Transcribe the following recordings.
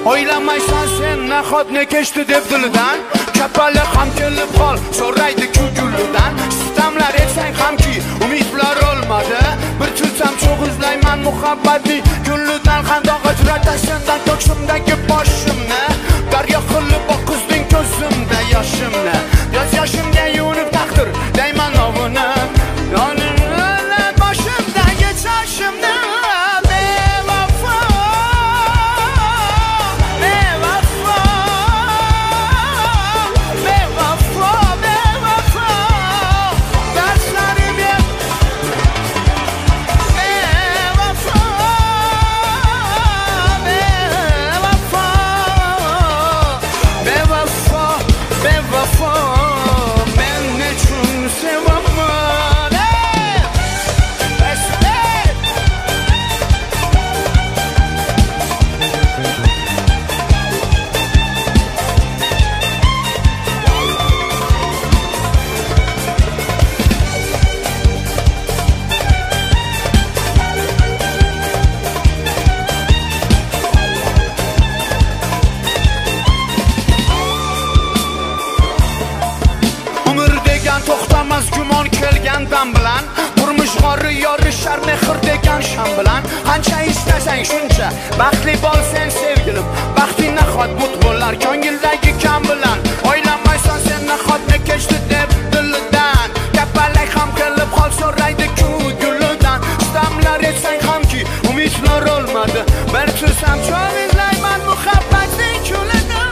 O'ylamaysan sen nahot ne kechdi deb dilidan, kapalak ham kelib qol so'raydi ku gullidan. Sitamlar etsang hamki umidlar olmadi, bir tutam cho'g' izlayman muhabbatning gullidan. Qandoq ajratay sendan ko'ksimdagi boshimni, daryo qilib oqizding ko'zimda yoshimni. Yoz yoshimga yuvinib taqdir deyman ovini, boshimdagi choshimni. To'xtamas gumon kelgan dam bilan, turmush g'ori yorishar mehr degan sham bilan. Qancha istasang shuncha baxtli bo'lsen sevgilim, baxting nahot but bo'lar ko'ngildagi kam bilan. O'ylamaysan sen nahot ne kechdi deb dilidan, kapalak ham kelib qol so'raydi ku gullidan. Sitamlar etsang hamki umidlar olmadi, bir tutam cho'g' izlayman muhabbatning kulidan.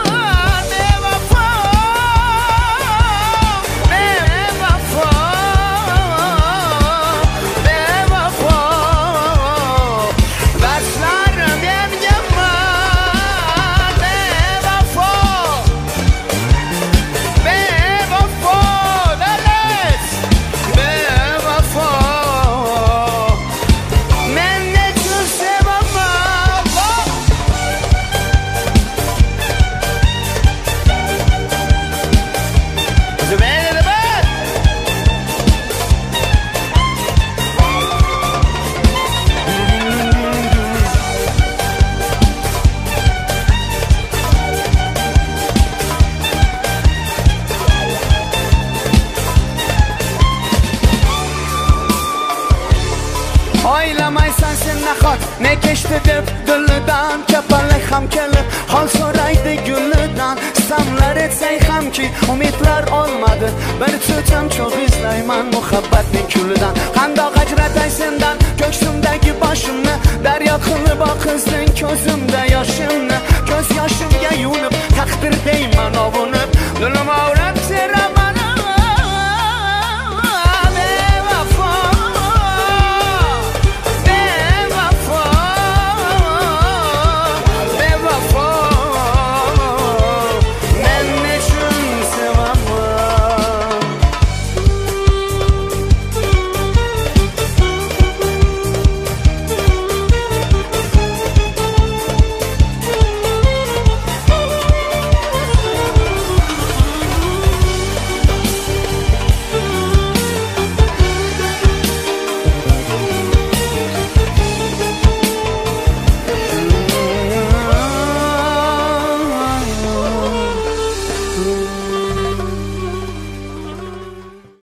O'ylamaysan sen nahot ne kechdi deb dilidan, kapalak ham kelib hol so'raydi gullidan. Sitamlar etsang hamki umidlar olmadi, bir tutam cho'g' izlayman muhabbatning kulidan. Qandoq ajratay sendan ko'ksimdagi boshimni, daryo qilib oqizding ko'zimda yoshimni.